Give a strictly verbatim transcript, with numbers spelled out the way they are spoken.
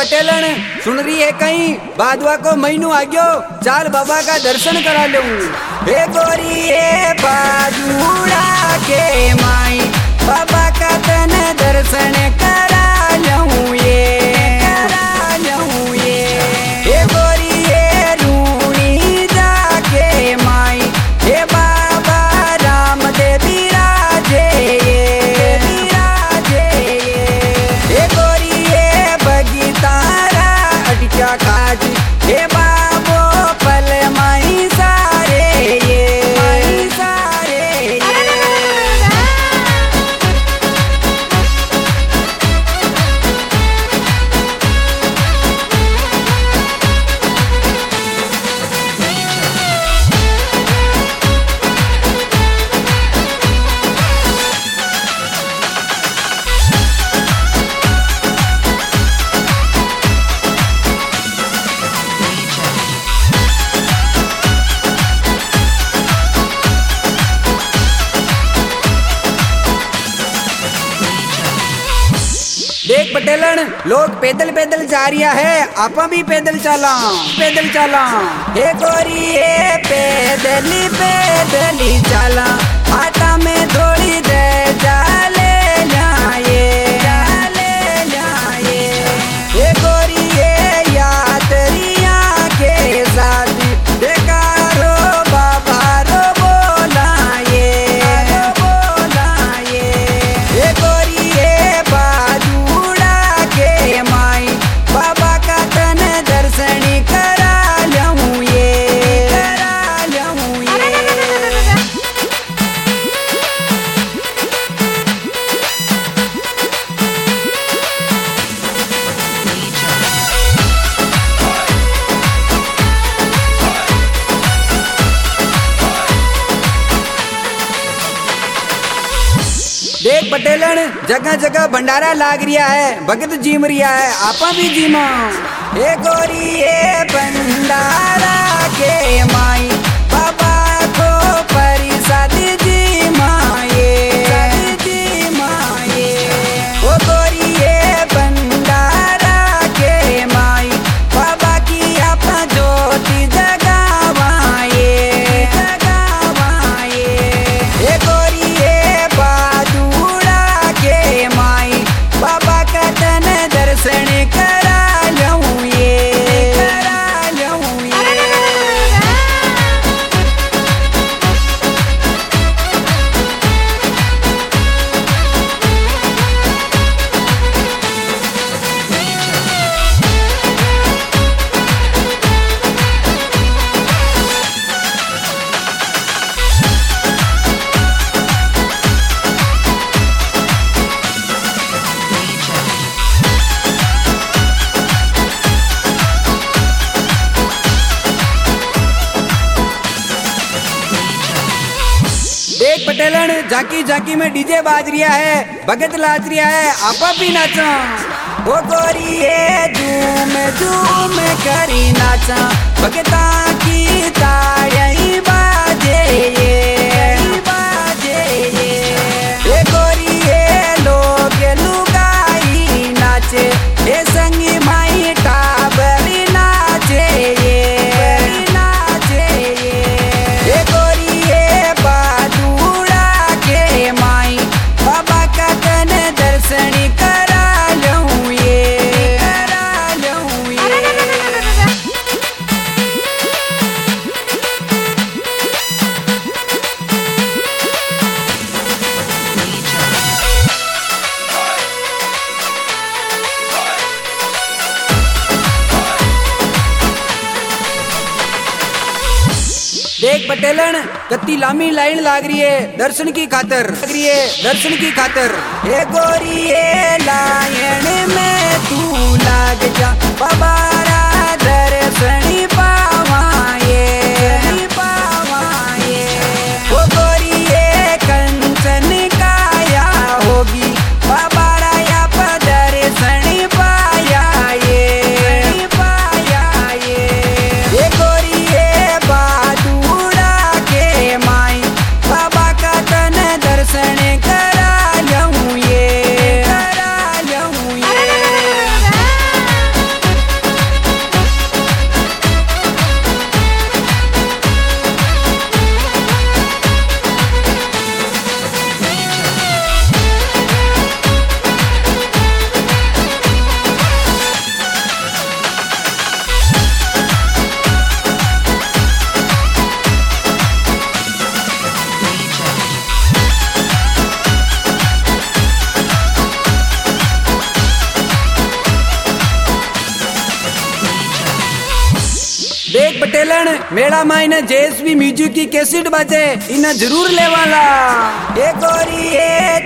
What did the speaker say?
पटेलन सुन रही है कहीं बादवा को महीनू आ गयो, चाल बाबा का दर्शन करा लूं। हे गोरी हे बाजूड़ा के माई बाबा का तन दर्शन करा लूं ये करा लूं ये। हे गोरी हे रूणी जाके माई हे बाबा रामदेव राजे राजे। हे गोरी हे बगीतारा अटका खाज हे बाबो पल माई सारे ये माई सारे ये। देख पटेलन लोग पैदल पैदल जा रिया है, आपा भी पैदल चला पैदल चला। हे गोरी हे पैदली पैदली चला आटा में थोड़ी दे जाले जाए जाले जाए। हे गोरी हे यात्रिया के साथ देखा रो बाबा रो बोलाए बोलाए। हे गोरी हे माई बाबा का तन दर्शन करा लूं ये करा लूं ये। देख पटेलन जगह जगह भंडारा लाग रिया है, भगत जीम रिया है, आपा भी जीमा। हे गोरी हे भंडारा के माई बाबा को परिसाद जीमा ये जीमा ये। ओ गोरी हे भंडारा के माई बाबा की आपा ज्योति जगावाए जगावाए। हे गोरी हे बाबा का तन दर्शन करा लूं ये करा लूं ये। देख पटेलन झांकी झांकी में डीजे बाज रिया है, भगत लाच रिया है, आपा भी नाचा। ओ गोरी हे झूम झूम करी नाचा भगता की ताड़ी बाजे ये बाजे ये। हे गोरी हे लोग लुगाई नाचे हे संगी माई टाबरी नाचे ये नाचे ये। हे गोरी हे बादूड़ा के माई बाबा का तन दर्शन करा लूं ये करा लूं ये। देख पटेलन कत्ती लामी लाइन लाग रही है दर्शन की खातर लाग रही है दर्शन की खातर। हे गोरी हे लाइन में तू लाग जा बाबा रा दर्शन पावाए पावाए। ओ गोरी हे कंचन काया होगी बाबा रा या दर्शन पाया ये पाया ये। हे गोरी हे माई बाबा का तन दर्शन करा लूं ये करा लूं ये। पण मेला मायने जेएसबी म्यूजिक की कैसेट बजे इन्हें जरूर लेवाला। ए गोरी ए